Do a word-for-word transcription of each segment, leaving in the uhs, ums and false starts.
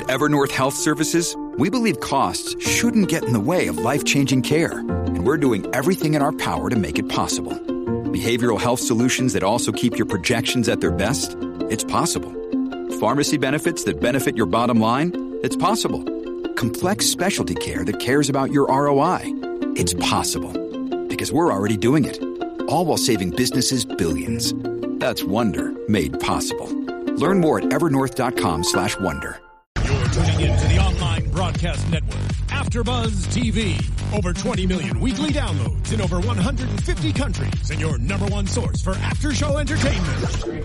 At Evernorth Health Services, we believe costs shouldn't get in the way of life-changing care, and we're doing everything in our power to make it possible. Behavioral health solutions that also keep your projections at their best? It's possible. Pharmacy benefits that benefit your bottom line? It's possible. Complex specialty care that cares about your R O I? It's possible. Because we're already doing it. All while saving businesses billions. That's Wonder made possible. Learn more at evernorth.com slash wonder. You're tuning into the online broadcast network, AfterBuzz T V. Over twenty million weekly downloads in over one hundred fifty countries, and your number one source for after-show entertainment.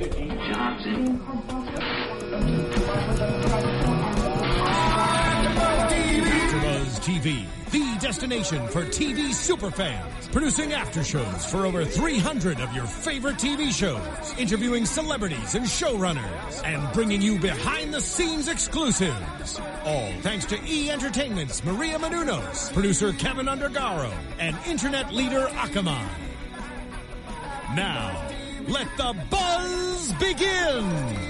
AfterBuzz T V, the destination for T V superfans, producing aftershows for over three hundred of your favorite T V shows, interviewing celebrities and showrunners, and bringing you behind-the-scenes exclusives. All thanks to E! Entertainment's Maria Menounos, producer Kevin Undergaro, and internet leader Akamai. Now, let the buzz begin!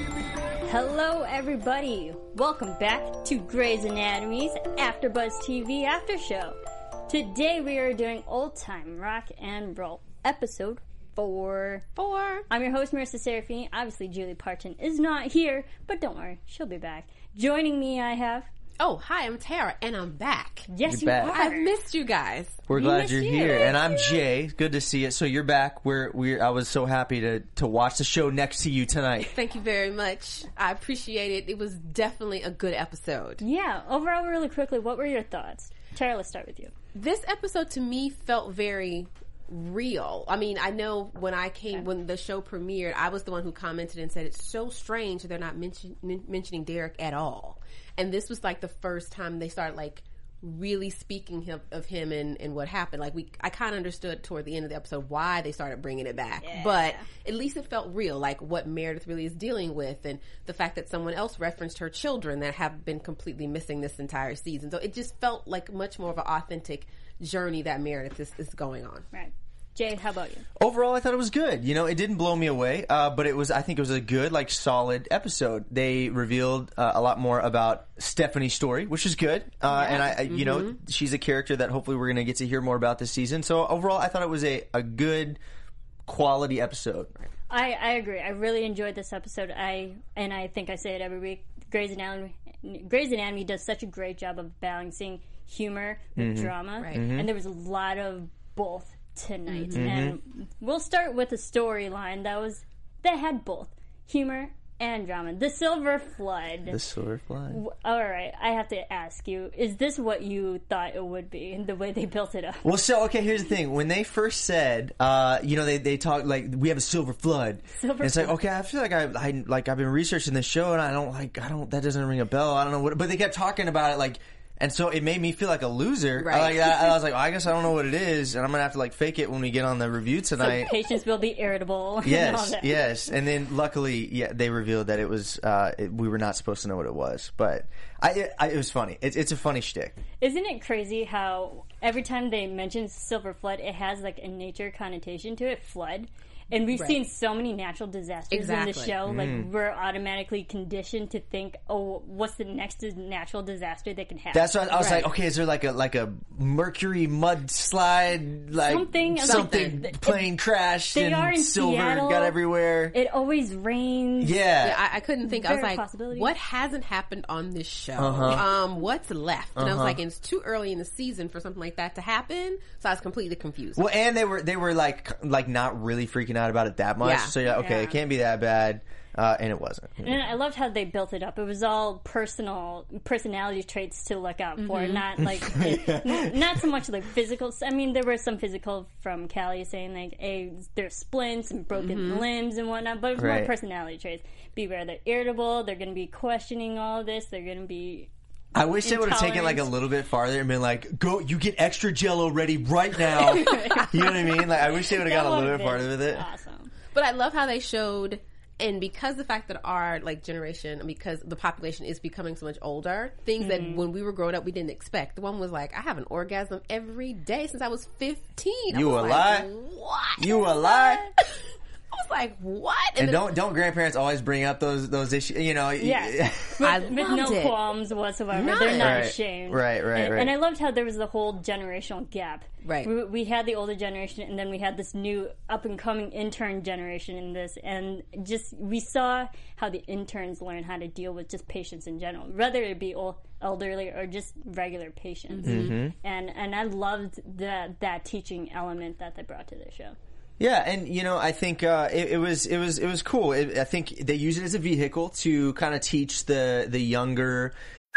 Hello, everybody. Welcome back to Grey's Anatomy's AfterBuzz T V After Show. Today we are doing Old Time Rock and Roll, episode four. Four. I'm your host, Marissa Serafini. Obviously, Julie Parton is not here, but don't worry, she'll be back. Joining me, I have... Oh, hi, I'm Tara, and I'm back. Yes, You're you back. are. I've missed you guys. We're We glad miss you're you. here, and I'm Thank you. Jay. Good to see you. So you're back. We're we're. I was so happy to to watch the show next to you tonight. Thank you very much. I appreciate it. It was definitely a good episode. Yeah, overall, really quickly, what were your thoughts? Tara, let's start with you. This episode to me felt very real. I mean, I know when I came, Okay. when the show premiered, I was the one who commented and said it's so strange they're not mention, men- mentioning Derek at all. And this was like the first time they started like really speaking him, of him and, and what happened. Like we, I kind of understood toward the end of the episode why they started bringing it back, Yeah. but at least it felt real, like what Meredith really is dealing with, and the fact that someone else referenced her children that have been completely missing this entire season. So it just felt like much more of an authentic journey that Meredith is, is going on. Right. Jay, how about you? Overall, I thought it was good. You know, it didn't blow me away, uh, but it was. I think it was a good, like, solid episode. They revealed uh, a lot more about Stephanie's story, which is good. Uh, and I, I you know, she's a character that hopefully we're going to get to hear more about this season. So overall, I thought it was a, a good, quality episode. I, I agree. I really enjoyed this episode. I and I think I say it every week. Grey's Anatomy, Grey's Anatomy does such a great job of balancing humor with drama, Right. and there was a lot of both tonight. Mm-hmm. And we'll start with a storyline that was that had both humor and drama. The Silver Flood. The Silver Flood. All right, I have to ask you: is this what you thought it would be? The way they built it up. Well, so okay. Here's the thing: when they first said, uh, you know, they they talk like we have a silver flood. Silver and it's flood. like, okay, I feel like I, I like I've been researching this show, and I don't like I don't that doesn't ring a bell. I don't know what, but they kept talking about it like. And so it made me feel like a loser. Right. I, like, I, I was like, oh, I guess I don't know what it is, and I'm gonna have to like fake it when we get on the review tonight. Patients will be irritable. and all Yes, that. yes. And then luckily, yeah, they revealed that it was uh, it, we were not supposed to know what it was, but I, it, I, it was funny. It, it's a funny shtick. Isn't it crazy how every time they mention Silver Flood, it has like a nature connotation to it, flood. And we've Right. seen so many natural disasters in the Exactly. show. Like, we're automatically conditioned to think, oh, what's the next natural disaster that can happen? That's what I was Right. like. Okay, is there like a like a Mercury mudslide, like Something- something like- plane crashed They and are in silver Seattle. got everywhere? It always rains. yeah. Yeah, I, I couldn't think. I was Very like, possibility. what hasn't happened on this show? Uh-huh. Um, what's left? And I was like, it's too early in the season for something like that to happen. So I was completely confused. Well, and they were they were like like not really freaking out about it that much. Yeah. So yeah, okay, Yeah. it can't be that bad, uh, and it wasn't. And I loved how they built it up. It was all personal personality traits to look out for, Mm-hmm. not like n- not so much like physical. I mean, there were some physical from Callie saying like, "Hey, there's splints and broken Mm-hmm. limbs and whatnot," but it was Right. more personality traits. Beware, they're irritable. They're going to be questioning all of this. They're going to be. I wish they would have taken like a Intolerance. little bit farther and been like, "Go, you get extra Jello ready right now." You know what I mean? Like, I wish they would have That got a little would've bit farther been with it. Awesome. But I love how they showed, and because the fact that our like generation, because the population is becoming so much older, things that when we were growing up we didn't expect. The one was like, I have an orgasm every day since I was fifteen. I You was a like, lie? What? You a lie? I was like, what? And, and don't don't grandparents always bring up those those issues? You know, Yeah, I with, with loved no it. qualms whatsoever. None. They're not Right. ashamed. Right, right, and, right. And I loved how there was the whole generational gap. Right. We, we had the older generation, and then we had this new up and coming intern generation in this, and just we saw how the interns learn how to deal with just patients in general, whether it be old, elderly or just regular patients. Mm-hmm. And and I loved that that teaching element that they brought to the show. Yeah, and you know, I think uh, it, it was it was it was cool. It, I think they use it as a vehicle to kind of teach the the younger.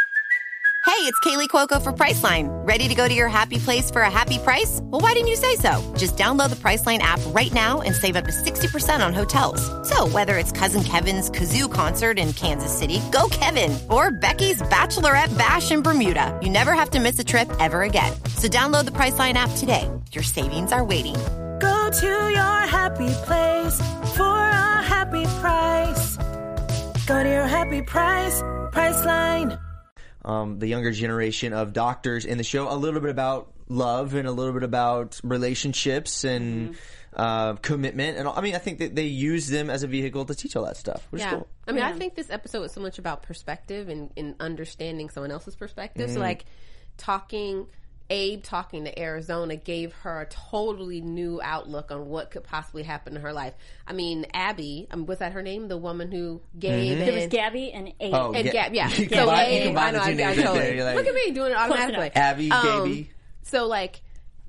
Hey, it's Kaylee Cuoco for Priceline. Ready to go to your happy place for a happy price? Well, why didn't you say so? Just download the Priceline app right now and save up to sixty percent on hotels. So whether it's Cousin Kevin's Kazoo Concert in Kansas City, go Kevin, or Becky's Bachelorette Bash in Bermuda, you never have to miss a trip ever again. So download the Priceline app today. Your savings are waiting. Go to your happy place for a happy price. Go to your happy price, Priceline. Um, the younger generation of doctors in the show, a little bit about love and a little bit about relationships and Mm-hmm. uh, commitment. And all. I mean, I think that they use them as a vehicle to teach all that stuff, which Yeah. is cool. I mean, I think this episode is so much about perspective and, and understanding someone else's perspective. Mm. So, like, talking, Abe talking to Arizona gave her a totally new outlook on what could possibly happen to her life. I mean, Abby, um, was that her name? The woman who gave There was and, Gabby and Abe. Oh, and Ga- Gab, yeah. You can So buy- you Abe, can buy I know, the I, two I names right totally. there. You're like- Look at me doing it automatically. Abby, Um, Gaby. So, like,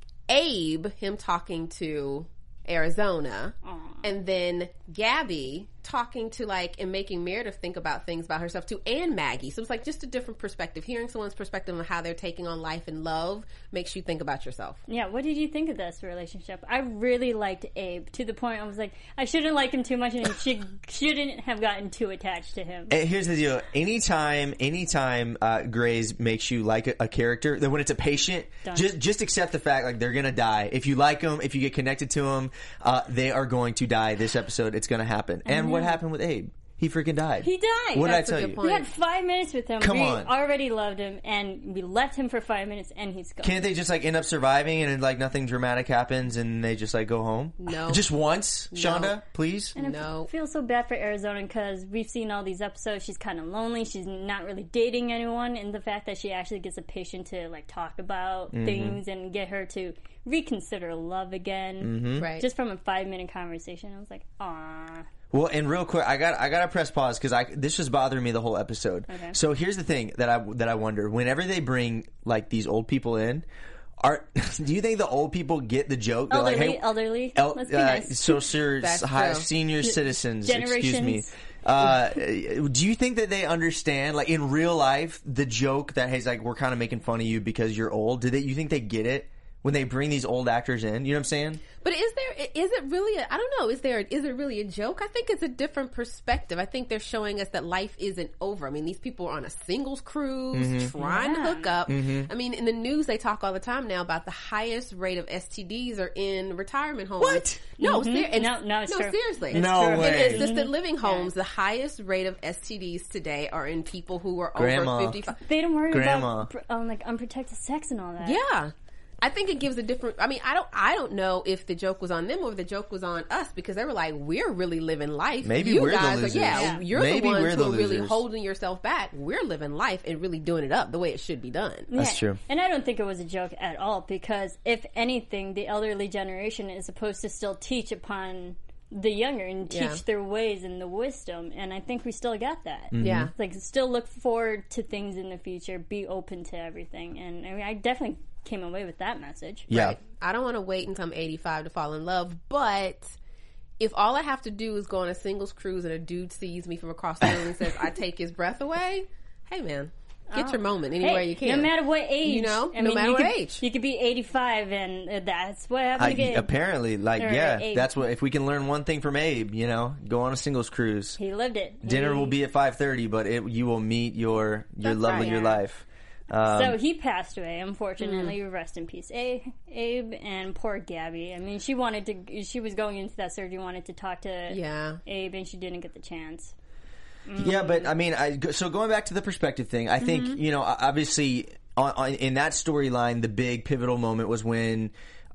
Abe, him talking to Arizona, and then Gabby talking to, like, and making Meredith think about things about herself too, and Maggie. So it's like just a different perspective. Hearing someone's perspective on how they're taking on life and love makes you think about yourself. Yeah, what did you think of this relationship? I really liked Abe to the point I was like, I shouldn't like him too much, and she shouldn't have gotten too attached to him. And here's the deal: anytime, anytime uh, Grey's makes you like a, a character, then when it's a patient, Done. just just accept the fact like they're gonna die. If you like them, if you get connected to them, uh, they are going to die. This episode, it's gonna happen. And what happened with Abe? He freaking died. He died. What did I That's a tell good you? point. We had five minutes with him. Come we on. already loved him, and we left him for five minutes, and he's gone. Can't they just like end up surviving and like nothing dramatic happens and they just like go home? No. Just once, No. Shonda, please. And I No. f- feel so bad for Arizona because we've seen all these episodes. She's kind of lonely. She's not really dating anyone, and the fact that she actually gets a patient to like talk about Mm-hmm. things and get her to reconsider love again, Mm-hmm. Right. just from a five minute conversation. I was like, "Aw." Well, and real quick, I got I got to press pause because I this was bothering me the whole episode. Okay. So here's the thing that I that I wonder: whenever they bring like these old people in, are do you think the old people get the joke? They're Elderly, like, hey, elderly. el- Let's be uh, nice. social That's high, true. senior citizens. Excuse me. Generations. Uh, do you think that they understand, like in real life, the joke that hey, like we're kind of making fun of you because you're old? Do they? You think they get it when they bring these old actors in? You know what I'm saying? But is there, is it really, a, I don't know, is there, is it really a joke? I think it's a different perspective. I think they're showing us that life isn't over. I mean, these people are on a singles cruise, Mm-hmm. trying Yeah. to hook up. I mean, in the news, they talk all the time now about the highest rate of S T Ds are in retirement homes. What? No, Mhm. ser- it's- No, no, it's true. seriously. It's No true. way. In assisted living homes, the highest rate of S T Ds today are in people who are Grandma. over fifty-five. They don't worry Grandma. about um, like unprotected sex and all that. Yeah. I think it gives a different, I mean, I don't, I don't know if the joke was on them or if the joke was on us because they were like, we're really living life. Maybe you we're the guys losers. Are, yeah, Yeah. you're Maybe the ones we're the who are really losers. holding yourself back. We're living life and really doing it up the way it should be done. That's Yeah. true. And I don't think it was a joke at all because, if anything, the elderly generation is supposed to still teach upon the younger and teach Yeah. their ways and the wisdom. And I think we still got that. Yeah. Like, still look forward to things in the future, be open to everything. And I mean, I definitely came away with that message. Yeah. Right. I don't want to wait until I'm eighty-five to fall in love, but if all I have to do is go on a singles cruise and a dude sees me from across the room and says, I take his breath away, hey man, get your moment anywhere Hey, you can. No matter what age. You know? I No mean, matter you what could, age. You could be eighty-five and uh, that's what happened I, again. apparently, like, Or yeah, Abe. that's what. If we can learn one thing from Abe, you know, go on a singles cruise. He lived it. Dinner He- will be at five thirty, but it, you will meet your your That's love right. of your Yeah. life. Um, So he passed away, unfortunately. Mm. Rest in peace, A- Abe, and poor Gabby. I mean, she wanted to. She was going into that surgery, wanted to talk to Yeah. Abe, and she didn't get the chance. yeah, but I mean, I, so going back to the perspective thing, I think Mm-hmm. you know, obviously, on, on, in that storyline, the big pivotal moment was when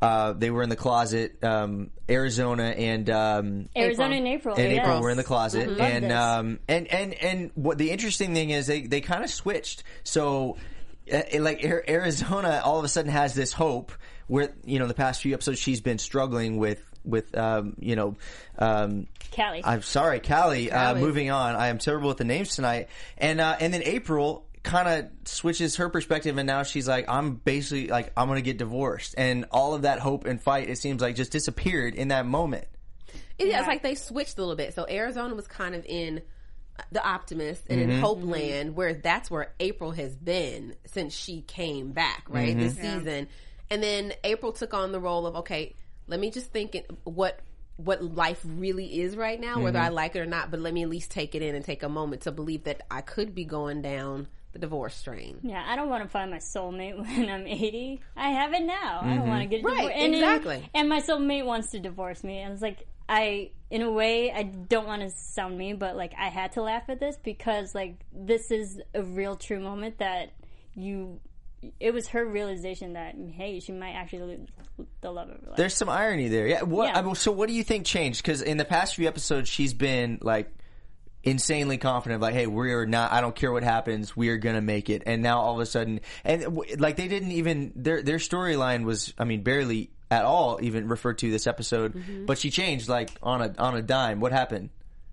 uh, they were in the closet. Um, Arizona and um, Arizona April. and April. and yes. April were in the closet, Mhm. Love and this. um, and and and what the interesting thing is, they they kind of switched. So, uh, like Ar- Arizona, all of a sudden has this hope where, you know, the past few episodes she's been struggling with with um, you know. Um, Callie. I'm sorry, Callie. Uh, Callie. moving on. I am terrible with the names tonight. And uh, and then April kind of switches her perspective, and now she's like, I'm basically like, I'm going to get divorced. And all of that hope and fight, it seems like, just disappeared in that moment. It, Yeah. It's like they switched a little bit. So Arizona was kind of in the optimist and Mm-hmm. in Hope Land, where that's where April has been since she came back, right, this Mm-hmm. season. And then April took on the role of, okay, let me just think it, what what life really is right now, whether Mm-hmm. I like it or not, but let me at least take it in and take a moment to believe that I could be going down the divorce train. Yeah, I don't want to find my soulmate when I'm eighty. I have it now. I Mm-hmm. don't want to get Right, divorced. And, exactly. And my soulmate wants to divorce me. And it's like, I, in a way, I don't want to sound mean, but like, I had to laugh at this because, like, this is a real true moment that you, it was her realization that, hey, she might actually lose the love of her life. There's some irony there. Yeah. What? Yeah. I mean, so what do you think changed? Because in the past few episodes, she's been like insanely confident, like, hey, we're not, I don't care what happens, we're gonna make it. And now all of a sudden, and w- like they didn't even, their their storyline was, I mean, barely at all even referred to this episode, Mm-hmm. but she changed like on a on a dime. What happened?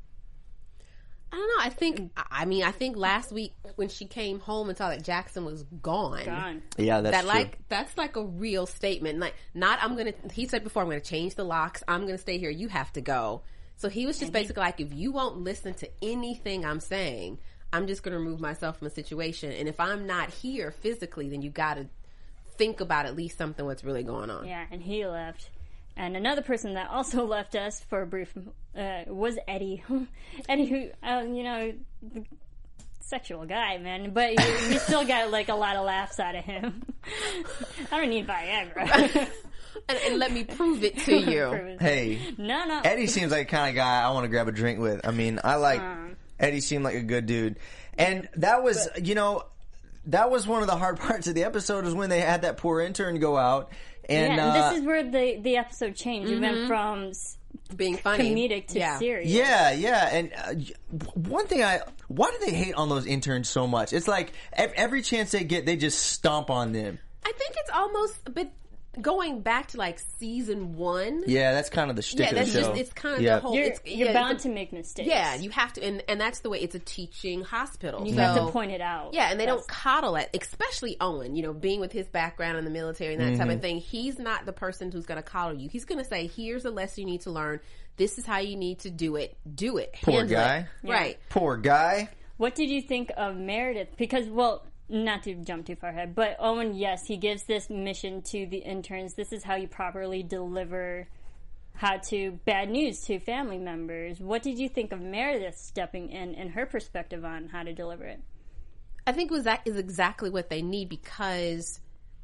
I don't know. I think, I mean, I think last week when she came home and saw that Jackson was gone. Gone. Yeah, that's that true. like that's like a real statement. Like, not I'm gonna. He said before, I'm gonna change the locks. I'm gonna stay here. You have to go. So he was just basically like, if you won't listen to anything I'm saying, I'm just gonna remove myself from a situation. And if I'm not here physically, then you gotta think about at least something what's really going on. Yeah, and he left. And another person that also left us for a brief uh, was Eddie. Eddie, who, uh, you know, the sexual guy, man, but you, you still got like a lot of laughs out of him. I don't need Viagra. And, and let me prove it to you. Hey, No, no. Eddie seems like the kind of guy I want to grab a drink with. I mean, I like Eddie. Seemed like a good dude, and that was, you know, that was one of the hard parts of the episode is when they had that poor intern go out, and, yeah, and uh, this is where the, the episode changed. It went from s- Being funny, comedic to yeah. serious. yeah, yeah, and uh, one thing I, why do they hate on those interns so much? It's like ev- every chance they get, they just stomp on them. I think it's almost a bit going back to like season one. Yeah, that's kind of the shtick Yeah, of that's the show. just it's kind of Yeah. the whole. You're, it's, you're yeah, bound it's a- to make mistakes. Yeah, you have to, and, and that's the way. It's a teaching hospital. You so, have to point it out. Yeah, and they That's- don't coddle it, especially Owen. You know, being with his background in the military and that type Mm-hmm. of thing, he's not the person who's going to coddle you. He's going to say, "Here's a lesson you need to learn. This is how you need to do it. Do it." Poor Handle it." guy. Right? Poor guy. What did you think of Meredith? Because, well, not to jump too far ahead, but Owen, yes, he gives this mission to the interns. This is how you properly deliver how to bad news to family members. What did you think of Meredith stepping in and her perspective on how to deliver it? I think was that is exactly what they need, because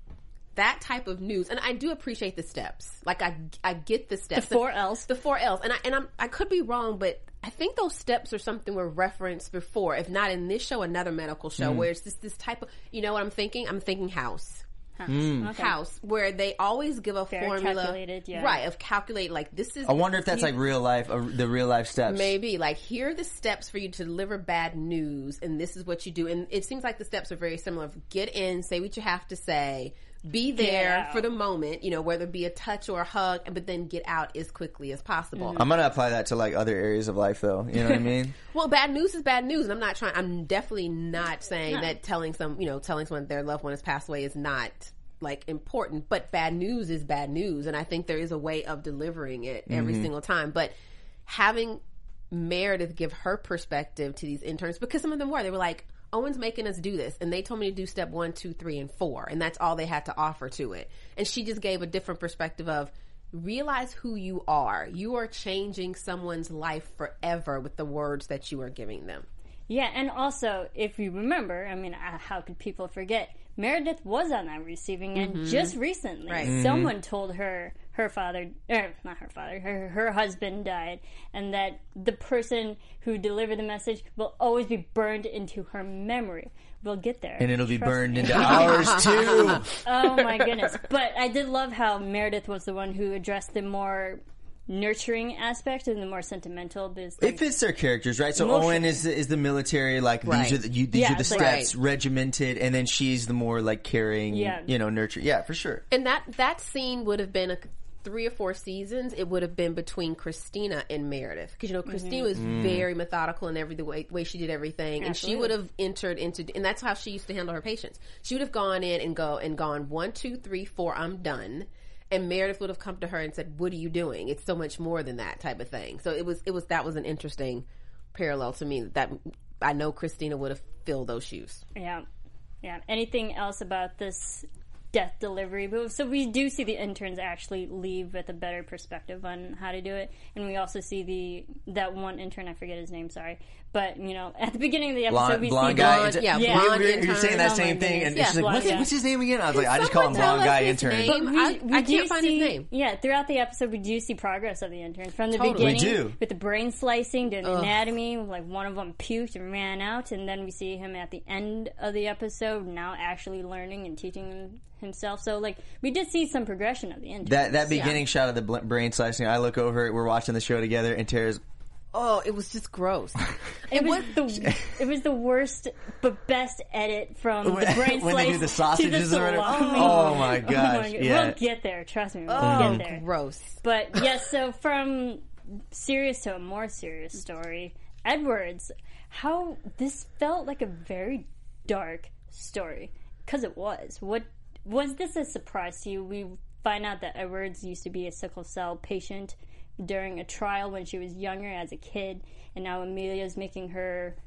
that type of news, and I do appreciate the steps. Like I, I get the steps. The four L's. The four L's, and I and I'm I could be wrong, but I think those steps are something were referenced before, if not in this show, another medical show, where it's this this type of, you know what I'm thinking? I'm thinking House. Okay. House, where they always give a Very formula, calculated, yeah. right? Of calculate, like this is. I wonder if that's like real life, uh, the real life steps. Maybe like here are the steps for you to deliver bad news, and this is what you do. And it seems like the steps are very similar. Get in, say what you have to say, be there out. for the moment, you know, whether it be a touch or a hug, but then get out as quickly as possible. Mm-hmm. I'm gonna apply that to like other areas of life, though. You know what I mean? Well, bad news is bad news, and I'm not trying. I'm definitely not saying that telling some, you know, telling someone their loved one has passed away is not like important, but bad news is bad news, and I think there is a way of delivering it every Mm-hmm. single time. But having Meredith give her perspective to these interns, because some of them were, they were like, Owen's making us do this, and they told me to do step one, two, three, and four, and that's all they had to offer to it. And she just gave a different perspective of, realize who you are. You are changing someone's life forever with the words that you are giving them. Yeah, and also, if you remember, I mean, uh, how could people forget? Meredith was on that receiving end just recently. Right. Mm-hmm. Someone told her her father, er, not her father, her, her husband died, and that the person who delivered the message will always be burned into her memory. we'll get there. And it'll be Trust burned me. into ours too. Oh my goodness. But I did love how Meredith was the one who addressed the more nurturing aspect and the more sentimental. Because, like, It fits their characters, right? So Emotion. Owen is the, is the military, like Right. these are the, you, these Yeah, are the it's like- steps, regimented, and then she's the more like caring, Yeah. you know, nurture. Yeah, for sure. And that that scene would have been a, three or four seasons. It would have been between Christina and Meredith, because you know Christina was very methodical in every the way, way she did everything, and she Absolutely. would have entered into, and that's how she used to handle her patients. She would have gone in and go and gone one, two, three, four. I'm done. And Meredith would have come to her and said, "What are you doing? It's so much more than that," type of thing. So it was it was that was an interesting parallel to me. That I know Christina would have filled those shoes. Yeah. Yeah. Anything else about this death delivery move? So we do see the interns actually leave with a better perspective on how to do it. And we also see the that one intern, I forget his name, sorry. But, you know, at the beginning of the episode, Blonde, we blonde see guy. Blonde- intern- yeah, Yeah. blonde We were- you were intern. saying that Oh my same thing, and goodness. she's Yeah, like, what's, blonde what's guy. his name again? I was like, I just Someone call him tell blonde us guy his intern. name. But we, I- we I do can't find his see, name. Yeah, throughout the episode, we do see progress of the interns. From the Totally. beginning, We do. with the brain slicing, the anatomy, like one of them puked and ran out, and then we see him at the end of the episode now actually learning and teaching him, himself. So, like, we did see some progression of the interns. That that beginning shot of the bl- brain slicing, I look over, we're watching the show together, and Tara's, Oh, it was just gross. It was the it was the worst but best edit from the When- brain when they do slice the sausages to or the whatever. salami. Oh my gosh, God. yeah. We'll get there. Trust me, we'll Oh, get there. gross. But yes, so from serious to a more serious story, Edwards, how this felt like a very dark story, because it was. What was this a surprise to you? We find out that Edwards used to be a sickle cell patient during a trial when she was younger as a kid, and now Amelia's making her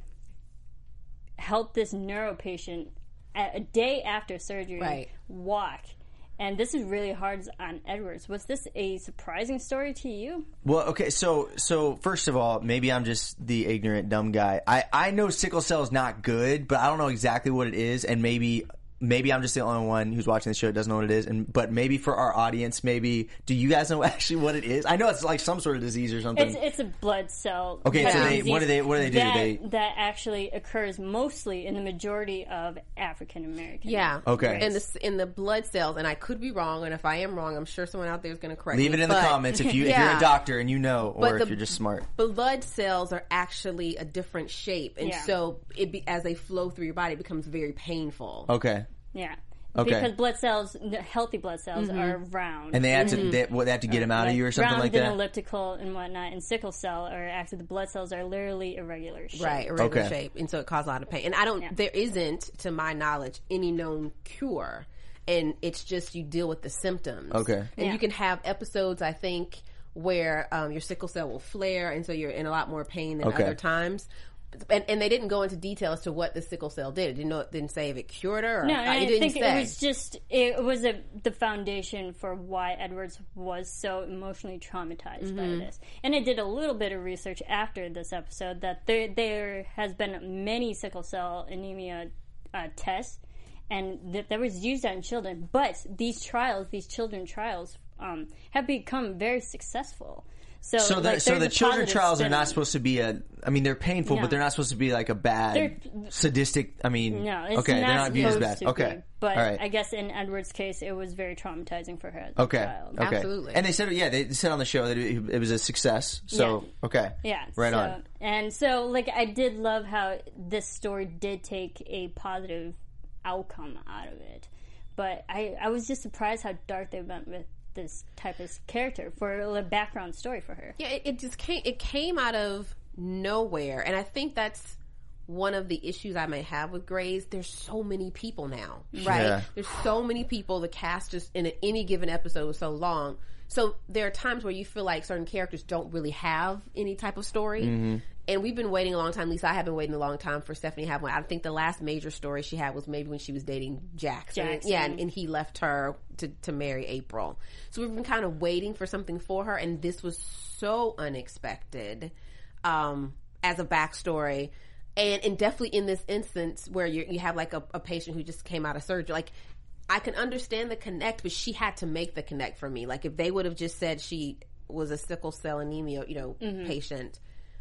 help this neuro patient a, a day after surgery Right. walk. And this is really hard on Edwards. Was this a surprising story to you? Well, okay, so so first of all, maybe I'm just the ignorant dumb guy. I, I know sickle cell is not good, but I don't know exactly what it is, and maybe maybe I'm just the only one who's watching the show that doesn't know what it is. And but maybe for our audience, maybe do you guys know actually what it is? I know it's like some sort of disease or something. It's it's a blood cell. Okay, type so of they- disease what do they- what do they do? That, They- that actually occurs mostly in the majority of African Americans. Yeah. Okay. In the in the blood cells, and I could be wrong, and if I am wrong, I'm sure someone out there is going to correct me. Leave it in the but comments if you if you're Yeah. a doctor and you know, or But if the- you're just smart. Blood cells are actually a different shape, and Yeah. so it be, as they flow through your body, it becomes very painful. Okay, Yeah. Okay. Because blood cells, the healthy blood cells, are round. and they have to they, what, they have to get them out of you or something round like and that. elliptical and whatnot. And sickle cell, or actually the blood cells, are literally irregular shape. Right, irregular Okay. shape, and so it causes a lot of pain. And I don't, there isn't, to my knowledge, any known cure, and it's just you deal with the symptoms. Okay. and Yeah. you can have episodes, I think, where um, your sickle cell will flare, and so you're in a lot more pain than Okay. other times. And, and they didn't go into detail as to what the sickle cell did. It didn't know. It didn't say if it cured her. Or, No, uh, I it didn't think say. it was just it was a, the foundation for why Edwards was so emotionally traumatized by Mm-hmm. this. And I did a little bit of research after this episode that there there has been many sickle cell anemia uh, tests, and that that was used on children. But these trials, these children trials, um, have become very successful. So, So the like, so there's the a children positive trials are spin not on it. supposed to be a. I mean, they're painful, No. but they're not supposed to be like a bad, They're- sadistic. I mean, No, it's okay, not they're not viewed as supposed bad. to Okay, be. But all right. I guess in Edward's case, it was very traumatizing for her as a Okay. child. Okay. Absolutely. And they said, yeah, they said on the show that it, it was a success. So, Yeah. okay. Yeah. Right so, on. And so, like, I did love how this story did take a positive outcome out of it. But I, I was just surprised how dark they went with this type of character for a background story for her. Yeah, it, it just came. It came out of nowhere, and I think that's one of the issues I may have with Grey's. There's so many people now, right? Yeah. There's so many people. The cast just in any given episode is so long. So there are times where you feel like certain characters don't really have any type of story. Mm-hmm. And we've been waiting a long time. Lisa, I have been waiting a long time for Stephanie to have one. I think the last major story she had was maybe when she was dating Jackson. Jackson. Yeah, and, and he left her to, to marry April. So we've been kind of waiting for something for her, and this was so unexpected um, as a backstory. And, and definitely in this instance where you you have like a, a patient who just came out of surgery, like I can understand the connect, but she had to make the connect for me. Like if they would have just said she was a sickle cell anemia, you know, Mm-hmm. patient,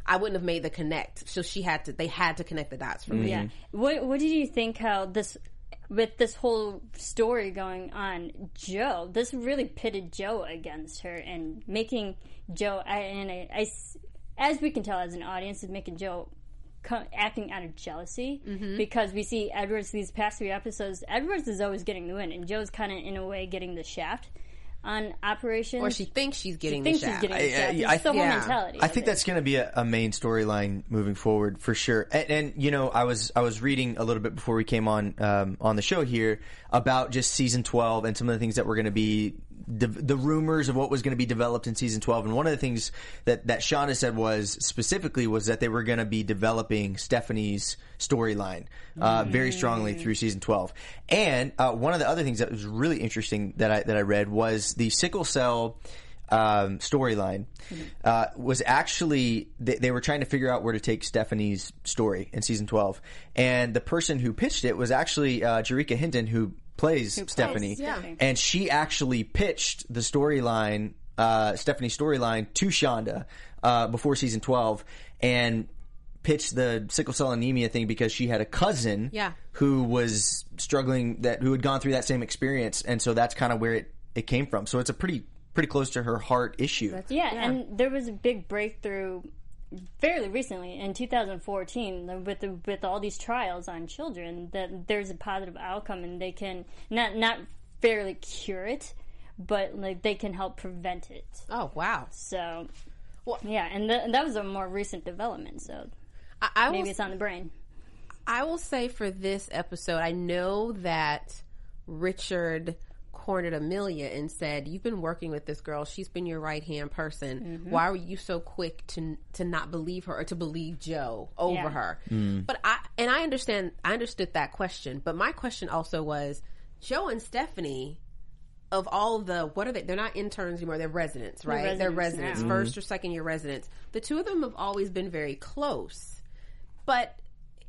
I wouldn't have made the connect. So she had to, they had to connect the dots for me. Yeah. What What did you think? How this, with this whole story going on, Joe, this really pitted Joe against her and making Joe, I, and I, I, as we can tell as an audience, is making Joe co- acting out of jealousy mm-hmm. because we see Edwards these past three episodes. Edwards is always getting the win, and Joe's kind of in a way getting the shaft on operations. Or she thinks she's getting she the thinks shaft. She's getting the shaft. I, I, it's the I, whole yeah. mentality. I think that's going to be a, a main storyline moving forward for sure. And, and you know, I was I was reading a little bit before we came on um, on the show here about just season twelve and some of the things that were going to be de- the rumors of what was going to be developed in season twelve. And one of the things that that Shonda said was specifically was that they were going to be developing Stephanie's storyline uh, mm. very strongly through season twelve. And uh, one of the other things that was really interesting that I that I read was the sickle cell um, storyline uh, was actually they, they were trying to figure out where to take Stephanie's story in season twelve, and the person who pitched it was actually uh, Jericka Hinton, who plays who Stephanie, plays, yeah. and she actually pitched the storyline, uh, Stephanie's storyline, to Shonda uh, before season twelve, and pitched the sickle cell anemia thing because she had a cousin yeah. who was struggling, that who had gone through that same experience, and so that's kind of where it, it came from. So it's a pretty pretty close to her heart issue. Yeah, yeah, and there was a big breakthrough fairly recently in two thousand fourteen with the, with all these trials on children that there's a positive outcome and they can not not fairly cure it, but like they can help prevent it. Oh wow! So, well, yeah, and, th- and that was a more recent development. So I, I maybe will, it's on the brain. I will say for this episode, I know that Richard cornered Amelia and said, "You've been working with this girl. She's been your right hand person. Mm-hmm. Why were you so quick to to not believe her or to believe Joe over yeah. her?" Mm. But I and I understand. I understood that question. But my question also was, Joe and Stephanie, of all the what are they? They're not interns anymore. They're residents, right? They're residents, they're residents yeah. first or second year residents. The two of them have always been very close, but.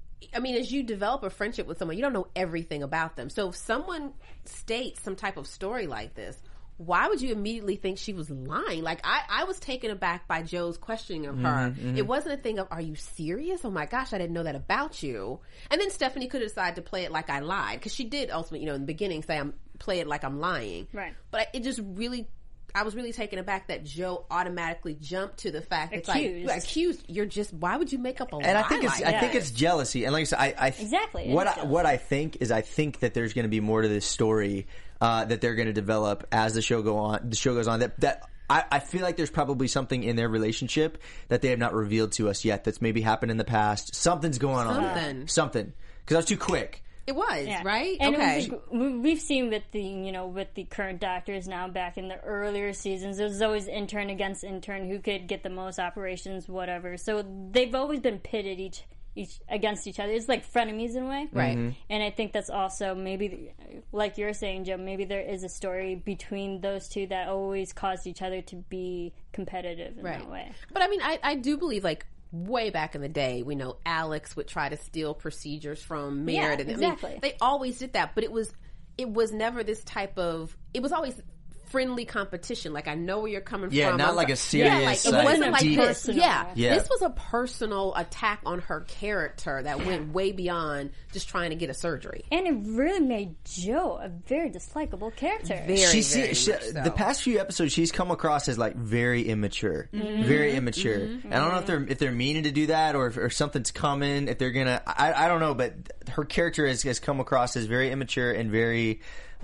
I mean, as you develop a friendship with someone, you don't know everything about them. So if someone states some type of story like this, why would you immediately think she was lying? Like, I, I was taken aback by Joe's questioning of her. Mm-hmm, mm-hmm. It wasn't a thing of, are you serious? Oh my gosh, I didn't know that about you. And then Stephanie could have decided to play it like I lied. Because she did ultimately, you know, in the beginning say, I'm play it like I'm lying. Right. But it just really... I was really taken aback that Joe automatically jumped to the fact that accused. like accused. You're just why would you make up a lie? And I think it's like I that? think it's jealousy. And like I said, I, I exactly what I, what I think is I think that there's going to be more to this story uh, that they're going to develop as the show go on. The show goes on. That that I, I feel like there's probably something in their relationship that they have not revealed to us yet. That's maybe happened in the past. Something's going on. Something. There. Something. Because I was too quick. It was, yeah. right? And okay. it was, we've seen with the, you know, with the current doctors now back in the earlier seasons, there was always intern against intern who could get the most operations, whatever. So they've always been pitted each, each against each other. It's like frenemies in a way. Right. Mm-hmm. And I think that's also maybe, like you're saying, Joe, maybe there is a story between those two that always caused each other to be competitive in right. that way. But I mean, I, I do believe, like, way back in the day, we know Alex would try to steal procedures from Meredith. Yeah, exactly. I mean, they always did that, but it was it was never this type of. It was always friendly competition. Like, I know where you're coming yeah, from. not I'm like so, a serious. Yeah, like, it like, wasn't like deep, this. Yeah, yeah, this was a personal attack on her character that went way beyond just trying to get a surgery. And it really made Joe a very dislikable character. Very, she's, very she, much so. The past few episodes, she's come across as like very immature, mm-hmm. very immature. Mm-hmm. And I don't know if they're if they're meaning to do that or if or something's coming. If they're gonna, I, I don't know. But her character has, has come across as very immature and very.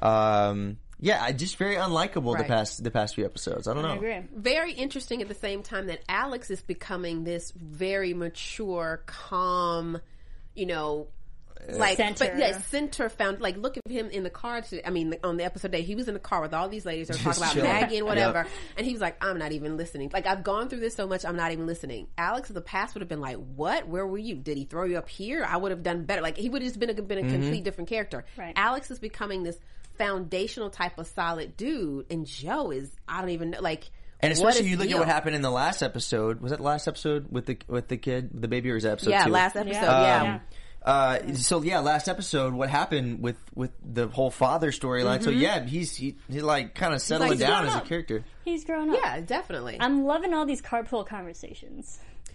Um, Yeah, just very unlikable right. the past the past few episodes. I don't know. I agree. Very interesting at the same time that Alex is becoming this very mature, calm, you know, like center. but yeah, center found. Like, look at him in the car. To, I mean, on the episode day, he was in the car with all these ladies. They're talking about chill. Maggie and whatever, Yep. and he was like, "I'm not even listening. Like, I've gone through this so much, I'm not even listening." Alex of the past would have been like, "What? Where were you? Did he throw you up here? I would have done better." Like, he would have just been a, been a mm-hmm. complete different character. Right. Alex is becoming this foundational type of solid dude, and Joe is I don't even know like. And especially what you look deal? at what happened in the last episode. Was that the last episode with the with the kid, the baby, or was that episode yeah, two? last episode, Yeah. yeah. Um, Uh, so yeah, last episode, what happened with, with the whole father storyline? Mm-hmm. So yeah, he's he, he like kind of settling like, down as up. a character. He's grown up. Yeah, definitely. I'm loving all these carpool conversations.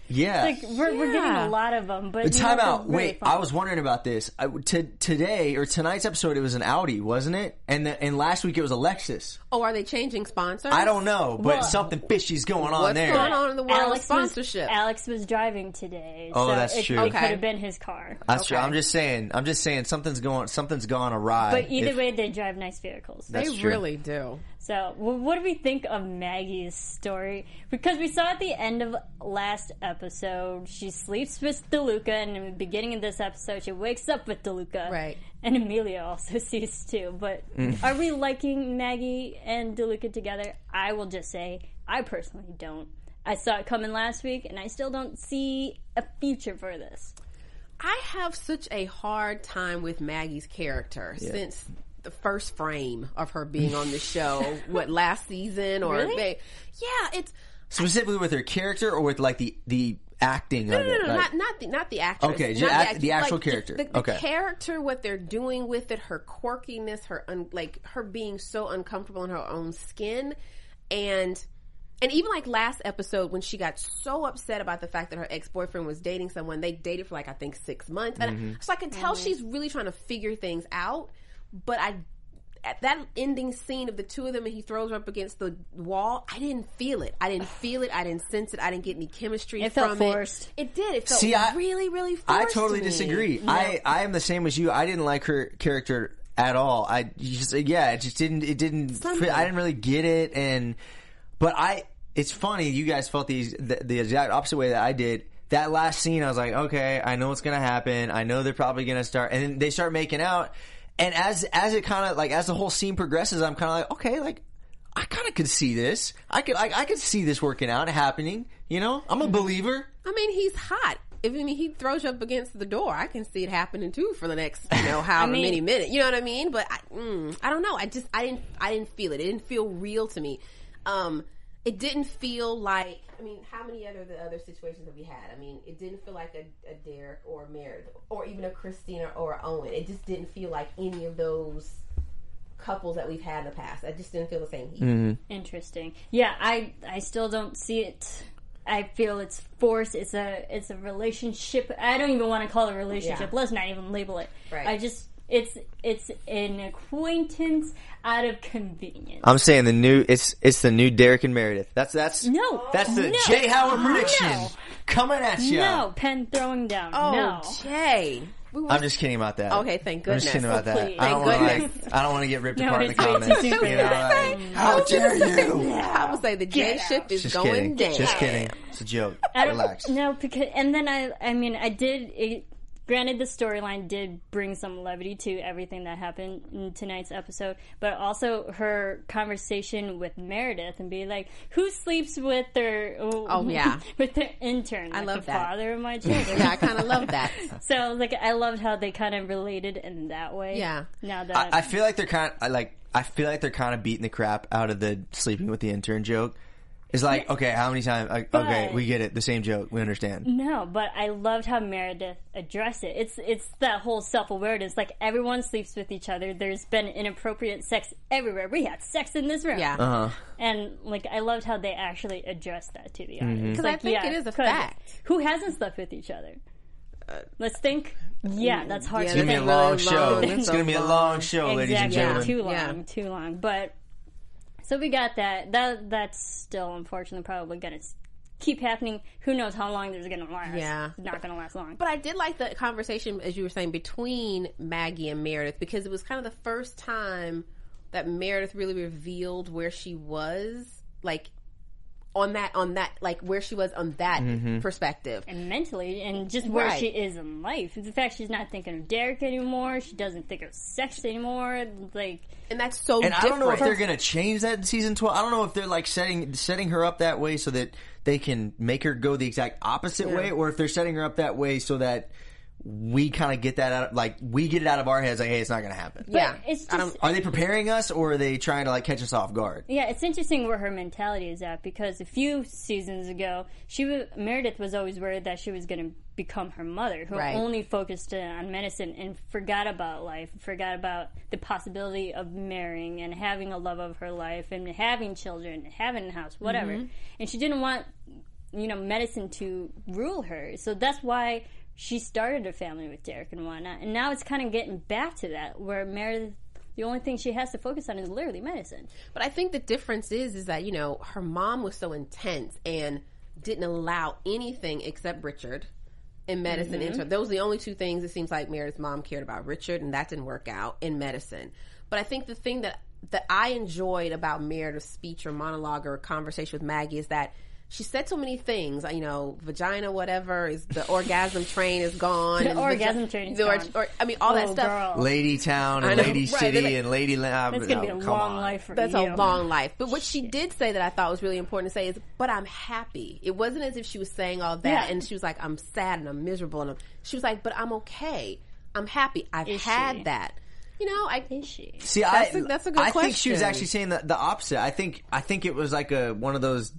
Yeah. Like we're we're getting a lot of them, but But you know, time they're out. really Wait, fun. I was wondering about this. I, t- today or tonight's episode, it was an Audi, wasn't it? And the, and last week it was a Lexus. Oh, are they changing sponsors? I don't know, but Well, something fishy's going on What's there. going on in the world Alex of sponsorship? Was, Alex was driving today. Oh, so that's it, true. It Okay. could have been his car. That's true. Okay. I'm just saying. I'm just saying something's going. Something's gone awry. But either If- way, they drive nice vehicles. they That's true. really do. So, w- what do we think of Maggie's story? Because we saw at the end of last episode, she sleeps with DeLuca, and in the beginning of this episode, she wakes up with DeLuca. Right. And Amelia also sees too. But are we liking Maggie and DeLuca together? I will just say, I personally don't. I saw it coming last week, and I still don't see a future for this. I have such a hard time with Maggie's character since the first frame of her being on the show. What, last season or Really? they, yeah, it's specifically with her character or with like the the acting no, of no, it. no, no, Like- not not the not the actress. Okay, not ju- act- act- the actual like, character. The, the, Okay. character, what they're doing with it, her quirkiness, her un, like her being so uncomfortable in her own skin, and. And even like last episode when she got so upset about the fact that her ex-boyfriend was dating someone, they dated for like, I think six months. And Mm-hmm. so I can tell she's really trying to figure things out. But I, at that ending scene of the two of them and he throws her up against the wall, I didn't feel it. I didn't feel it. I didn't sense it. I didn't get any chemistry It from felt forced. it. It did. It felt See, I- really, really forced I totally to me. disagree. I, I am the same as you. I didn't like her character at all. I just yeah, it just didn't it didn't Something. fit. I didn't really get it, and but I. It's funny you guys felt the, the the exact opposite way that I did. That last scene, I was like, okay, I know what's gonna happen. I know they're probably gonna start, and then they start making out. And as as it kind of like as the whole scene progresses, I'm kind of like, okay, like I kind of could see this. I could I, I could see this working out, happening. You know, I'm a believer. I mean, he's hot. If I mean, he throws you up against the door, I can see it happening too for the next, you know, however mean- many minutes. You know what I mean? But I, mm, I don't know. I just, I didn't, I didn't feel it. It didn't feel real to me. Um, it didn't feel like. I mean, how many other the other situations have we had? I mean, it didn't feel like a, a Derek or a Meredith or even a Christina or a Owen. It just didn't feel like any of those couples that we've had in the past. I just didn't feel the same heat. Mm-hmm. Interesting. Yeah, I I still don't see it. I feel it's forced. It's a it's a relationship. I don't even want to call it a relationship. Yeah. Let's not even label it. Right. I just it's it's an acquaintance out of convenience. I'm saying the new it's it's the new Derek and Meredith. That's that's No, That's the no, Jay Howard prediction no. coming at you. No, pen throwing down. Oh, no. Jay. We were- I'm just kidding about that. Okay, thank I'm just goodness. kidding about that. please. I don't Thank want to goodness. like I don't want to get ripped No, apart in the it's way too comments. soon for You know, that. like, how dare you? I would say the J ship is Just going kidding. down. Just kidding. It's a joke. I don't- Relax. No, because and then I, I mean, I did. It, granted, the storyline did bring some levity to everything that happened in tonight's episode, but also her conversation with Meredith and being like, "Who sleeps with their Oh, yeah. with their intern? I Like, love the that. father of my children." Yeah, I kind of love that. So like, I loved how they kind of related in that way. Yeah. Now that I, I feel like they're kind of like I feel like they're kind of beating the crap out of the sleeping with the intern joke. It's like, okay, how many times? Like, okay, But- we get it. The same joke. We understand. No, but I loved how Meredith addressed it. It's it's that whole self-awareness. Like, everyone sleeps with each other. There's been inappropriate sex everywhere. We had sex in this room. Yeah. Uh huh. And, like, I loved how they actually addressed that to the audience. 'Cause I Like, think yeah, it is a 'cause fact. Who hasn't slept with each other? Let's think. Yeah, that's hard yeah, to It's gonna be a think. long really show. long. It's gonna be a long show, ladies and Exactly. gentlemen. Too long, Yeah. too long. But so we got that. That that's still unfortunately probably gonna s- keep happening. Who knows how long this is gonna last? Yeah. It's not gonna last long. But I did like the conversation, as you were saying, between Maggie and Meredith, because it was kind of the first time that Meredith really revealed where she was, like, on that, on that, like, where she was on that perspective. And mentally, and just where Right. she is in life. The fact she's not thinking of Derek anymore. She doesn't think of sex anymore. Like, And that's so And different. I don't know if they're gonna change that in season twelve. I don't know if they're like setting setting her up that way so that they can make her go the exact opposite way, or if they're setting her up that way so that we kind of get that out, like we get it out of our heads, like, hey, it's not gonna happen. yeah. it's I just don't, Are they preparing us, or are they trying to like catch us off guard? yeah, it's interesting where her mentality is at, because a few seasons ago, she was, Meredith was always worried that she was going to become her mother, who Right. only focused on medicine and forgot about life, forgot about the possibility of marrying and having a love of her life and having children, having a house, whatever. Mm-hmm. And she didn't want you know, medicine to rule her. So that's why she started a family with Derek and whatnot. And now it's kind of getting back to that, where Meredith, the only thing she has to focus on is literally medicine. But I think the difference is, is that, you know, her mom was so intense and didn't allow anything except Richard in medicine. Mm-hmm. Into those were the only two things it seems like Meredith's mom cared about, Richard, and that didn't work out, in medicine. But I think the thing that, that I enjoyed about Meredith's speech or monologue or conversation with Maggie is that she said so many things, you know, vagina, whatever, is the orgasm train is gone. The and orgasm vagi- train is the or, gone. Or, I mean, all oh, that stuff. Girl. Lady Town and know, Lady right, City like, and Lady Land. That's going to be a oh, long on. life for That's you. a long life. But what she did say that I thought was really important to say is, but I'm happy. It wasn't as if she was saying all that Yeah. and she was like, I'm sad and I'm miserable. And I'm, she was like, but I'm okay. I'm happy. I've Is had she? that. You know, I Is she? See, That's I, a- that's a good I think she was question. actually saying the, the opposite. I think I think it was like a one of those,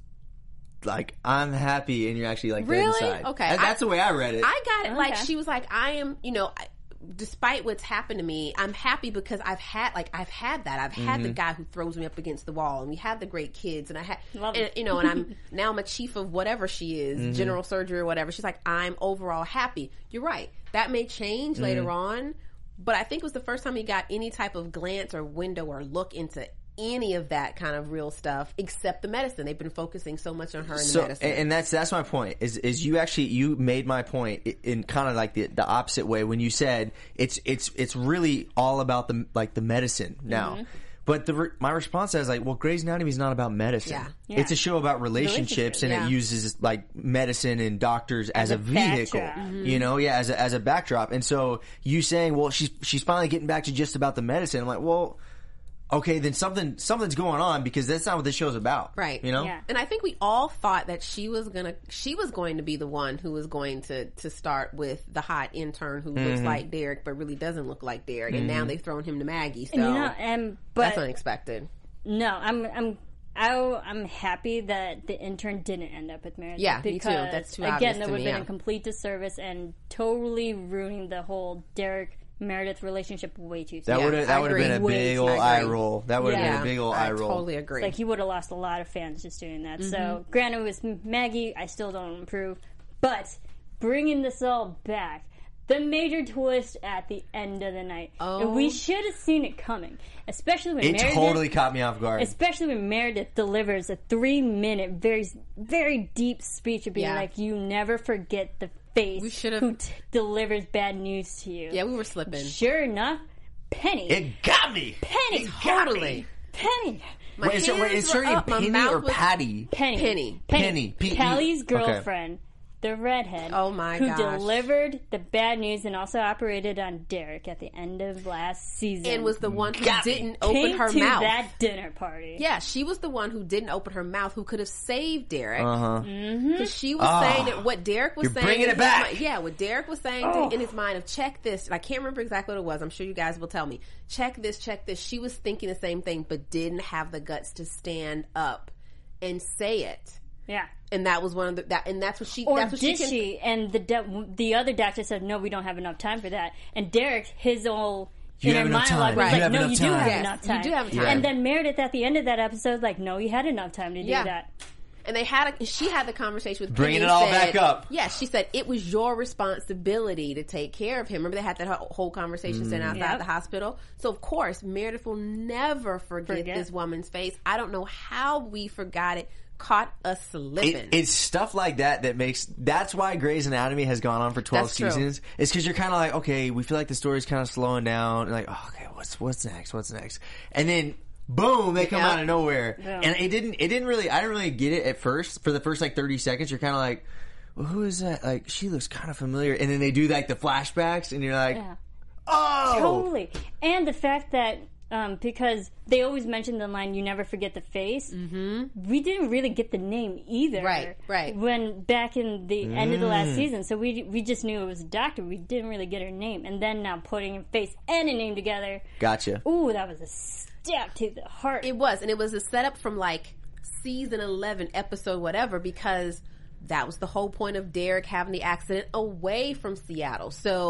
like, I'm happy and you're actually like dead Really? inside. Okay. That- that's I- the way I read it. I got it. Like, Okay. she was like, I am, you know, I, despite what's happened to me, I'm happy because I've had, like, I've had that. I've had Mm-hmm. the guy who throws me up against the wall, and we have the great kids, and I had, Love and, it. you know, and I'm, now I'm a chief of whatever she is, Mm-hmm. general surgery or whatever. She's like, I'm overall happy. You're right. That may change Mm-hmm. later on, but I think it was the first time you got any type of glance or window or look into any of that kind of real stuff except the medicine. They've been focusing so much on her in so, the medicine. and, and that's that's my point. Is is you actually you made my point in, in kind of like the the opposite way when you said it's it's it's really all about the like the medicine now. Mm-hmm. But the re- my response is like, well, Grey's Anatomy is not about medicine. Yeah. Yeah. It's a show about relationships, and Yeah. it uses like medicine and doctors as, a a vehicle. backdrop. Mm-hmm. You know, yeah, as a, as a backdrop. And so you saying, well, she's she's finally getting back to just about the medicine. I'm like, well, okay, then something something's going on because that's not what this show's about. Right. You know? Yeah. And I think we all thought that she was gonna she was going to be the one who was going to to start with the hot intern who Mm-hmm. looks like Derek but really doesn't look like Derek, and now they've thrown him to Maggie. So And, you know, and, but that's unexpected. no, I'm I'm I, I'm happy that the intern didn't end up with Meredith. Yeah, me too. because, That's too again, obvious that to would me, have been yeah. a complete disservice and totally ruining the whole Derek Meredith relationship way too soon. That Yeah, would have I that would have agree. been a Way big too old I eye agree. roll. That would have Yeah. been a big old I eye roll. totally agree. Like he would have lost a lot of fans just doing that. Mm-hmm. So, granted, it was Maggie. I still don't approve, but bringing this all back, the major twist at the end of the night, Oh. and we should have seen it coming, especially when It Meredith, totally caught me off guard. especially when Meredith delivers a three-minute, very, very deep speech of being Yeah. like, "You never forget the face We should've- who t- delivers bad news to you." Yeah, we were slipping. Sure enough, Penny, It got me. Penny, It got Totally. me. Penny. My Wait, so, wait, hands is her were name up, my Penny mouth or was- Patty? Penny. Penny. Penny. P E. Kelly's Okay. girlfriend, the redhead. Oh my who gosh. delivered the bad news and also operated on Derek at the end of last season. And was the one who Got me. didn't came open her to mouth. that dinner party. Yeah, she was the one who didn't open her mouth, who could have saved Derek. Uh huh. Because she was Ah. saying that what Derek was You're saying. bringing in it his back. mind- yeah, what Derek was saying Oh. to, in his mind of check this. And I can't remember exactly what it was. I'm sure you guys will tell me. Check this, check this. She was thinking the same thing, but didn't have the guts to stand up and say it. Yeah. And that was one of the that, and that's what she. Or that's what did she, she? can, And the do- the other doctor said, "No, we don't have enough time for that." And Derek, his old You inner have enough monologue time. was Right. like, You have "No, enough you do time." have Yes, enough you time." do have time. And then Meredith at the end of that episode, like, "No, you had enough time to do Yeah. that." And they had a, she had the conversation with Bringing Penny, it all said- back up. Yeah, she said it was your responsibility to take care of him. Remember they had that whole whole conversation sitting outside Yep. the hospital. So of course Meredith will never forget, Forget. this woman's face. I don't know how we forgot it. Caught us slipping. It, it's stuff like that that makes. That's why Grey's Anatomy has gone on for twelve That's true. seasons. It's because you're kind of like, okay, we feel like the story's kind of slowing down. And like, oh, okay, what's what's next? What's next? And then boom, they come Yeah. out of nowhere. Yeah. And it didn't. It didn't really. I didn't really get it at first. For the first like thirty seconds, you're kind of like, well, who is that? Like, she looks kind of familiar. And then they do like the flashbacks, and you're like, Yeah. oh, Totally. And the fact that um, because they always mention the line, "You never forget the face." Mm-hmm. We didn't really get the name either. Right, right. When back in the end of the Mm. last season, so we we just knew it was a doctor. We didn't really get her name, and then now putting a face and a name together. Gotcha. Ooh, that was a stab to the heart. It was, and it was a setup from like season eleven, episode whatever, because that was the whole point of Derek having the accident away from Seattle. So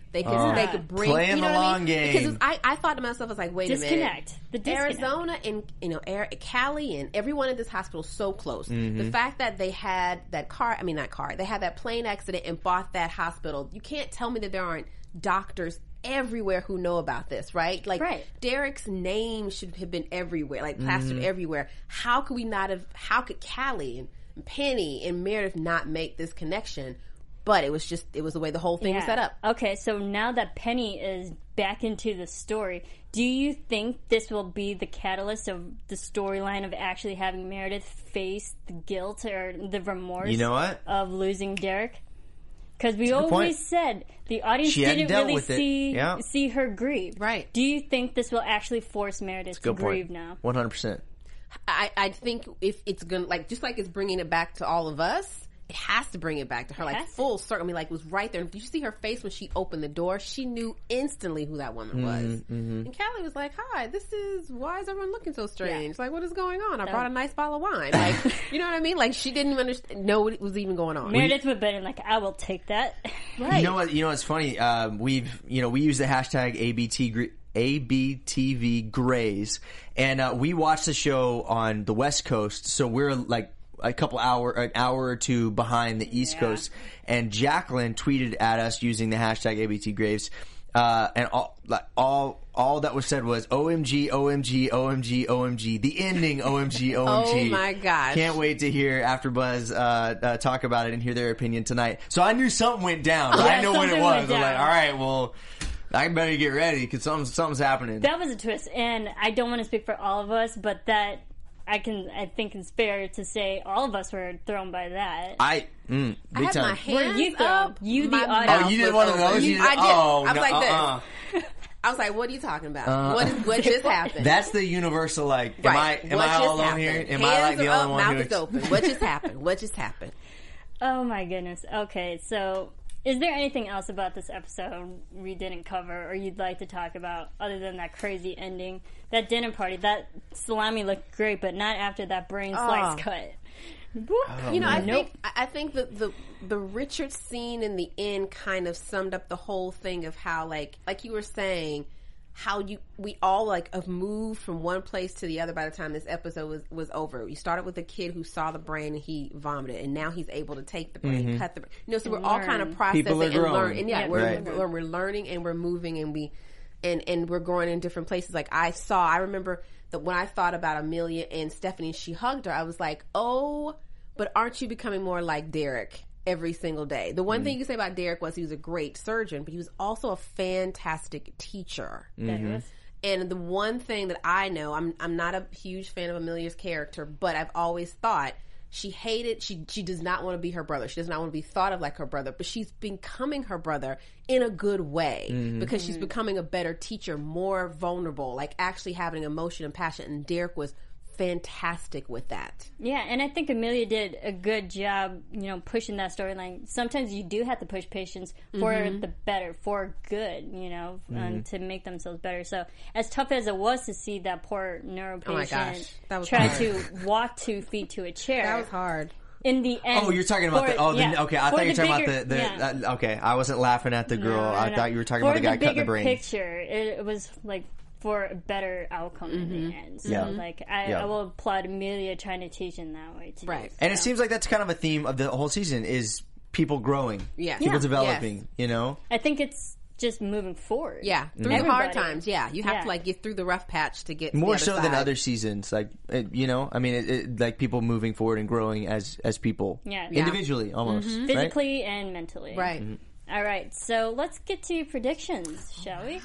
They could, Oh. they could bring Playing you know the what I long mean? game. Because it was, I, I thought to myself, I was like, wait Disconnect. a minute, The disconnect. Arizona and you know, Air, Cali and everyone at this hospital is so close. Mm-hmm. The fact that they had that car, I mean not car, they had that plane accident and bought that hospital. You can't tell me that there aren't doctors everywhere who know about this, right? Like Right. Derek's name should have been everywhere, like plastered Mm-hmm. everywhere. How could we not have? How could Callie and Penny and Meredith not make this connection? But it was just, it was the way the whole thing was set up. Okay, so now that Penny is back into the story, do you think this will be the catalyst of the storyline of actually having Meredith face the guilt or the remorse You know what? of losing Derek? Because we a good always point. said the audience She hadn't didn't dealt really with it. see Yeah. see her grieve. Right. Do you think this will actually force Meredith to Good grieve point. now? one hundred percent. I, I think if it's gonna, like, just like it's bringing it back to all of us, it has to bring it back to her, like, has to. full circle. I mean, like, it was right there. Did you see her face when she opened the door? She knew instantly who that woman was. Mm-hmm. And Callie was like, hi, this is, why is everyone looking so strange? Yeah. Like, what is going on? I brought a nice bottle of wine. Like, you know what I mean? Like, she didn't even understand, know what was even going on. Meredith would have been like, I will take that. Right. You know what? You know what's funny? Um, we've you know we use the hashtag A B T gr- A B T V Grays, and uh, we watch the show on the West Coast, so we're like a couple hour, an hour or two behind the East Yeah. Coast. And Jacqueline tweeted at us using the hashtag A B T Graves, uh, and all like all all that was said was O M G, O M G, O M G, O M G, the ending, O M G, O M G. Oh my gosh. Can't wait to hear AfterBuzz uh, uh, talk about it and hear their opinion tonight. So I knew something went down. But Yeah, I know what it something was. went I was like, down. all right, well, I better get ready because something's, something's happening. That was a twist, and I don't want to speak for all of us, but that I can, I think it's fair to say all of us were thrown by that. I, mm, big I had time. my hands Were you thrown? up. You, the my audience. mouth Oh, you did was one of open. those? You did- I did. oh, I was no, like uh-uh. this. I was like, what are you talking about? What, is, what just happened? That's the universal, like, am right. I, am what I all just alone happened? here? Am Hands I like the are only up, one mouth who is open. What just happened? What just happened? Oh my goodness. Okay, so is there anything else about this episode we didn't cover or you'd like to talk about other than that crazy ending? That dinner party, that salami looked great, but not after that brain slice Oh. cut. You know, I Nope. think I think the, the the Richard scene in the end kind of summed up the whole thing of how, like like you were saying, how you we all like have moved from one place to the other by the time this episode was, was over. You started with a kid who saw the brain and he vomited, and now he's able to take the brain, cut the brain. You know, so we're all kind of Learn. processing People are and growing. learning. And yeah, Yeah, we're, Right. we're we're learning and we're moving and we and and we're growing in different places. Like I saw, I remember that when I thought about Amelia and Stephanie, and she hugged her, I was like, oh. But aren't you becoming more like Derek every single day? The one thing you could say about Derek was he was a great surgeon, but he was also a fantastic teacher. That was- And the one thing that I know, I'm I'm not a huge fan of Amelia's character, but I've always thought she hated, she she does not want to be her brother. She does not want to be thought of like her brother, but she's becoming her brother in a good way because she's becoming a better teacher, more vulnerable, like actually having emotion and passion. And Derek was fantastic with that. Yeah, and I think Amelia did a good job, you know, pushing that storyline. Sometimes you do have to push patients for Mm-hmm. the better, for good, you know, um, to make themselves better. So, as tough as it was to see that poor neuro Oh my patient gosh, that was try hard. to walk two feet to a chair, That was hard. in the end. Oh, you're talking about for- the, oh, yeah, the, okay, I for thought you were talking bigger- about the, the yeah. uh, okay, I wasn't laughing at the girl. No, no, I no. thought you were talking For about the guy cutting the bigger brain. picture, it, it was like for a better outcome in the end. So, Yeah. like, I, Yeah. I will applaud Amelia trying to teach in that way, too. Right. And it So, seems like that's kind of a theme of the whole season is people growing. Yeah. People Yeah. developing, Yes. you know? I think it's just moving forward. Yeah, through the Everybody. hard times. Yeah, you have Yeah. to like get through the rough patch to get to the More other so than side. other seasons. Like, it, you know, I mean, it, it, like people moving forward and growing as, as people. Yeah. Yeah. Individually, almost. Mm-hmm. right? Physically and mentally. Right. All right, so let's get to predictions, shall we?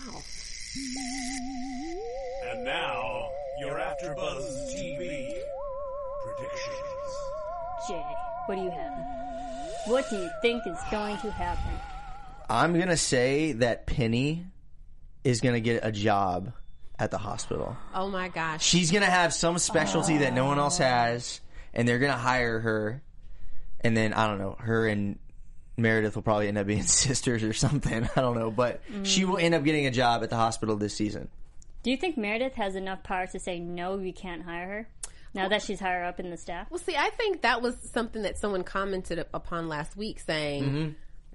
And now, your AfterBuzz T V predictions. Jay, what do you have? What do you think is going to happen? I'm going to say that Penny is going to get a job at the hospital. Oh my gosh. She's going to have some specialty that no one else has, and they're going to hire her. And then, I don't know, her and Meredith will probably end up being sisters or something. I don't know. But she will end up getting a job at the hospital this season. Do you think Meredith has enough power to say, no, we can't hire her? Now that she's higher up in the staff? Well, see, I think that was something that someone commented upon last week, saying,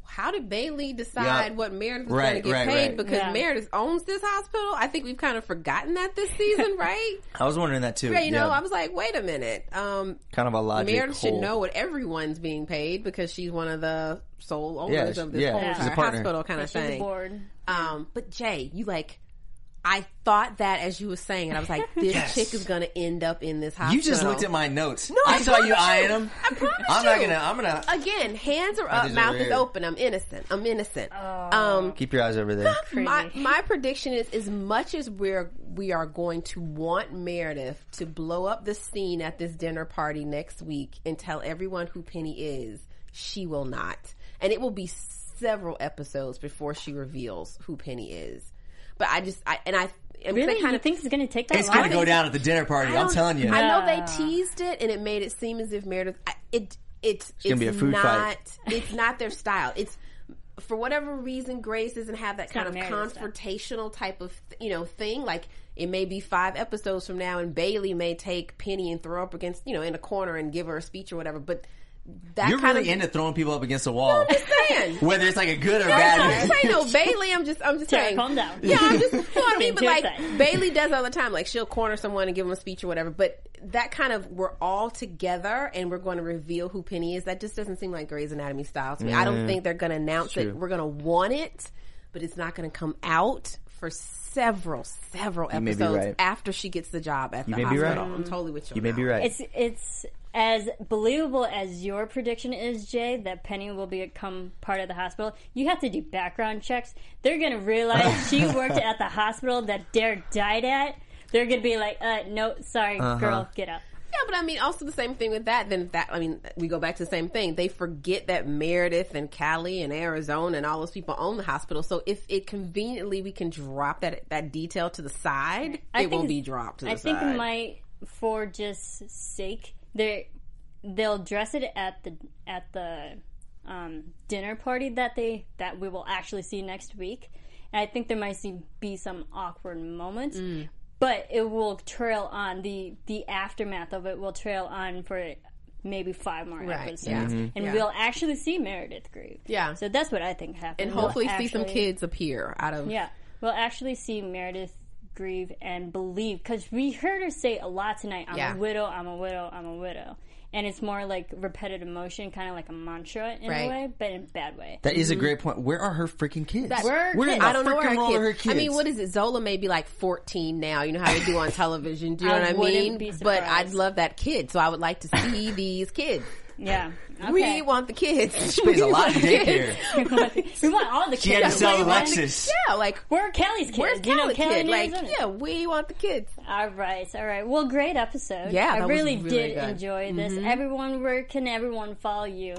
how did Bailey decide Yep. what Meredith was Right, going to get right, paid? right. Because Yeah. Meredith owns this hospital. I think we've kind of forgotten that this season, right? I was wondering that too. Yeah, you know, Yeah. I was like, wait a minute. Um, kind of a logic Meredith should hole. know what everyone's being paid because she's one of the sole owners Yeah, of this yeah, whole she's a entire partner. hospital kind Yeah, of she's thing. aboard. Um, but Jay, you like, I thought that as you were saying it, I was like, this Yes. chick is going to end up in this hospital. You just looked at my notes. No, I, I saw you promise eyeing you. them. I promise I'm not you. gonna. I'm gonna Again, hands are Eyes up, is mouth over is here. open. I'm innocent. I'm innocent. Oh. Um, keep your eyes over there. my my prediction is, as much as we're we are going to want Meredith to blow up the scene at this dinner party next week and tell everyone who Penny is, she will not, and it will be several episodes before she reveals who Penny is. But I just, I and I. I'm Really? kind You of think it's going to take that It's long? gonna go down at the dinner party. I I'm don't- telling you. I know they Yeah. teased it, and it made it seem as if Meredith. I- It it's it's, gonna be a food not fight. it's not their style. It's for whatever reason, Grace doesn't have that kind not of Meredith's style. confrontational type of you know thing. Like it may be five episodes from now, and Bailey may take Penny and throw her up against you know in a corner and give her a speech or whatever. But that You're kind really of into throwing people up against the wall, I'm just saying. whether it's like a good or I'm bad. just saying, no, Bailey. I'm just, I'm just Tara, saying. calm down. Yeah, I'm just, you know what I mean. But Too like excited. Bailey does all the time. Like she'll corner someone and give them a speech or whatever. But that kind of we're all together and we're going to reveal who Penny is. That just doesn't seem like Grey's Anatomy style to me. I don't think they're going to announce it. We're going to want it, but it's not going to come out for several, several may be episodes right. after she gets the job at You the may be hospital. right. I'm totally with you. You may on be that. right. It's it's as believable as your prediction is, Jay, that Penny will become part of the hospital. You have to do background checks. They're going to realize she worked at the hospital that Derek died at. They're going to be like, uh, no, sorry, Uh-huh. girl, get up. Yeah, but I mean, also the same thing with that. Then that, I mean, we go back to the same thing. They forget that Meredith and Callie and Arizona and all those people own the hospital. So if it conveniently we can drop that that detail to the side, I it think will it's- be dropped to the I think side. it might, for just sake, they they'll address it at the at the um, dinner party that they that we will actually see next week. And I think there might see, be some awkward moments, Mm. but it will trail on the the aftermath of it will trail on for maybe five more Right, episodes, yeah. and Yeah. we'll actually see Meredith grieve. Yeah. so that's what I think happened. and We'll hopefully see some actually- kids appear out of. yeah, we'll actually see Meredith grieve and believe, because we heard her say a lot tonight, I'm Yeah. a widow, I'm a widow, I'm a widow. And it's more like repetitive motion, kind of like a mantra in Right. a way, but in a bad way. That is a great point. Where are her freaking kids? That- Where are Where in kids? the I don't know where frickin' her world are her kids. kids? I mean, what is it? Zola may be like fourteen now. You know how they do on television. Do you know I what I wouldn't mean? be But I'd surprised. love that kid, so I would like to see these kids. Yeah. Okay. We want the kids. She pays a lot in daycare. we want all the kids. She had to sell the We want- Lexus. Yeah, like Where are Kelly's kids? where's you know, Kelly Kelly kid? in Like, Arizona. yeah, we want the kids. All right, all right. Well, great episode. Yeah, I that was really, really did good. enjoy this. Everyone, where can everyone follow you?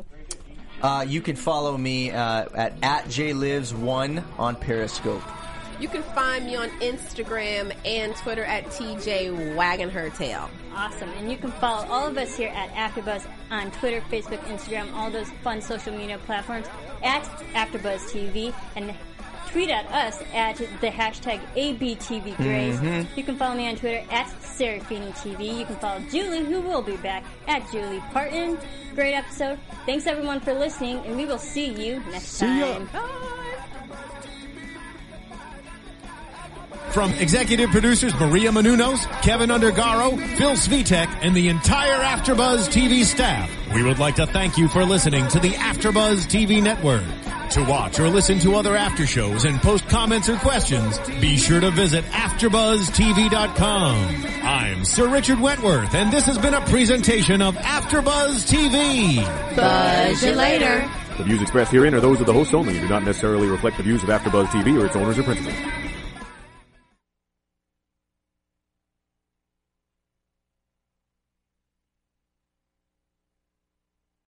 Uh, you can follow me uh, at at jlives one on Periscope. You can find me on Instagram and Twitter at T J Wagging Her Tail. Awesome. And you can follow all of us here at AfterBuzz on Twitter, Facebook, Instagram, all those fun social media platforms at AfterBuzz T V, and tweet at us at the hashtag A B T V Grace. Mm-hmm. You can follow me on Twitter at Serafini T V. You can follow Julie, who will be back, at Julie Parton. Great episode. Thanks everyone for listening, and we will see you next See ya. time. From executive producers Maria Menounos, Kevin Undergaro, Phil Svitek, and the entire AfterBuzz T V staff, we would like to thank you for listening to the AfterBuzz T V network. To watch or listen to other after shows and post comments or questions, be sure to visit after buzz T V dot com. I'm Sir Richard Wentworth, and this has been a presentation of AfterBuzz T V. Buzz you later. The views expressed herein are those of the hosts only and do not necessarily reflect the views of AfterBuzz T V or its owners or principals.